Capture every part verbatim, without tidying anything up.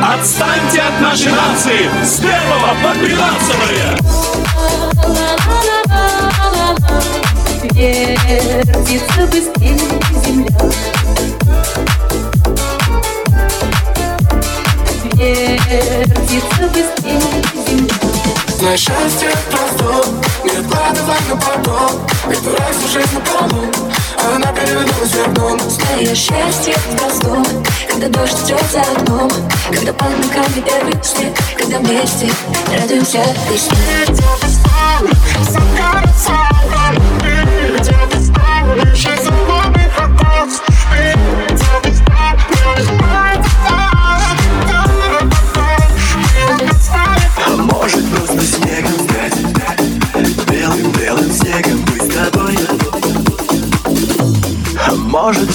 Отстаньте от нашей нации с первого по тринадцатое. Вертится быстрее земля. Вертится быстрее земля. Знаешь, счастье просто не откладывай на потом. Эту разницу жизнь на полу, а она перевернулась вверх дном. Знаешь, счастье просто, когда дождь идет за окном, когда под ногами первый снег, когда вместе радуемся весне. Может просто снегом стать, белым-белым снегом быть с тобой. Может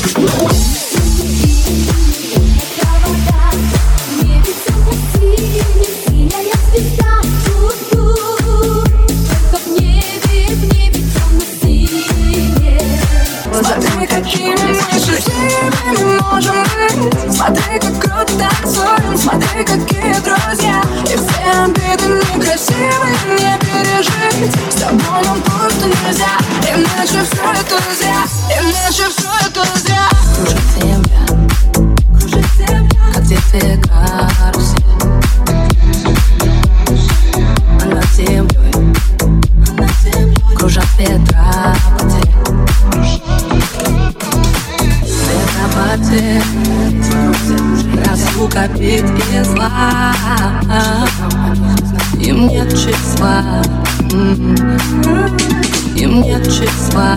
Смотри, какими мы счастливыми можем быть. Смотри, как круто танцуем. Смотри, какие друзья. И все обиды некрасивые не пережить. С тобой нам просто нельзя. Иначе все это зря. Иначе все это зря. Кружит земля, кружит земля, как в детстве карусель. А над землей, а над землей кружат ветра потерь. Разлука бит и зла, им нет числа, им нет числа.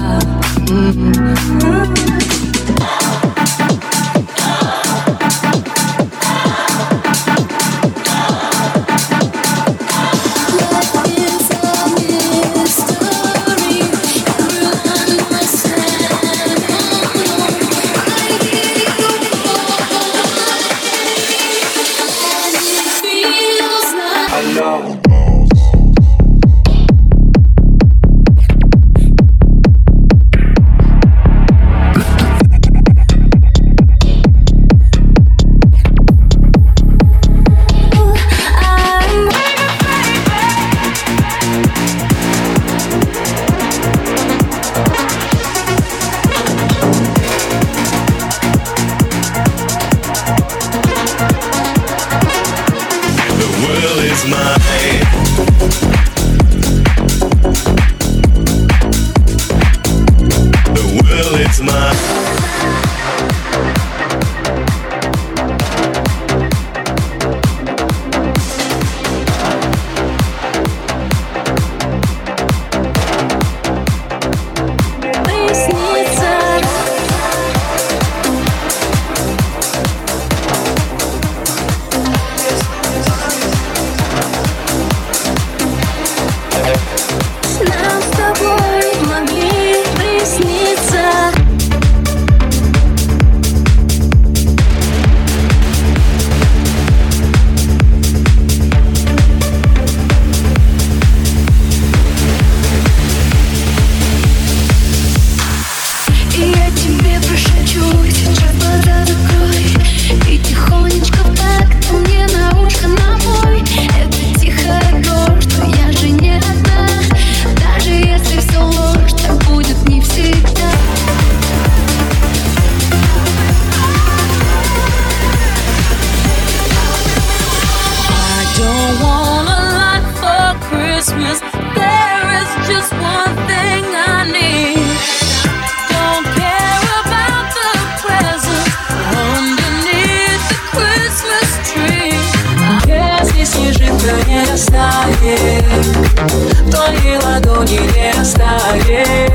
Твои ладони не оставит,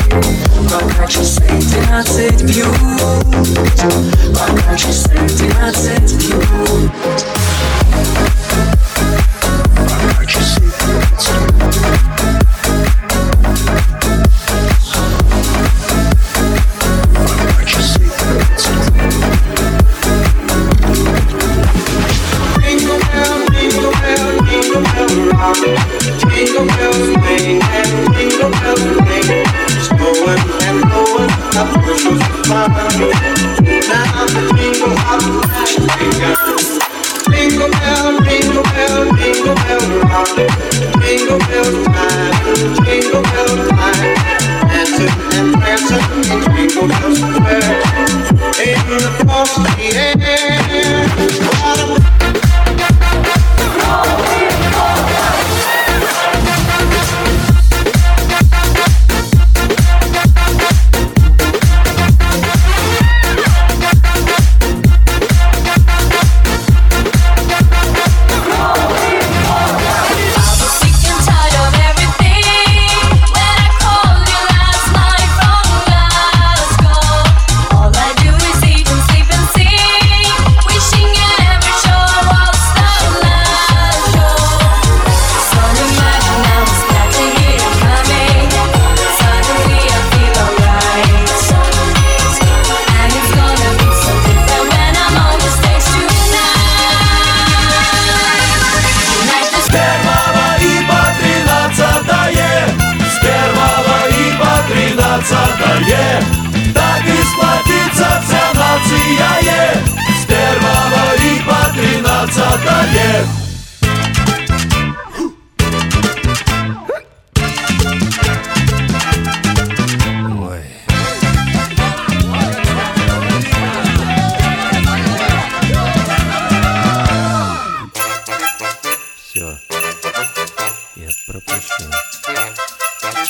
пока часы двенадцать бьют, пока часы двенадцать бьют. Пока часы двенадцать бьют. Пока часы двенадцать бьют. Jingle bell, jingle bell, jingle bell rock. Jingle bells swing and jingle bells ring. Just going and going, up the bushels to find. Now the jingle hop, Так и сплотится вся нация, с первого и по тринадцатое. Ой. Все, я пропущу.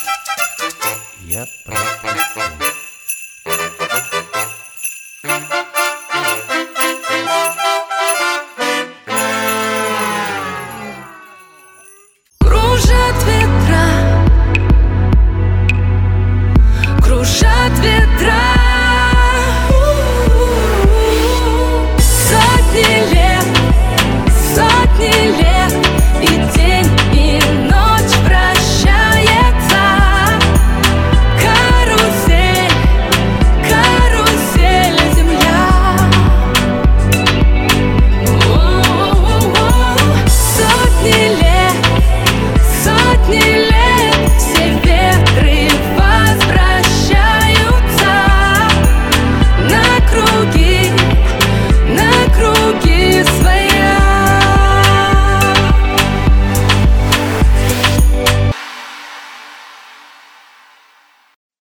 Я пропущу.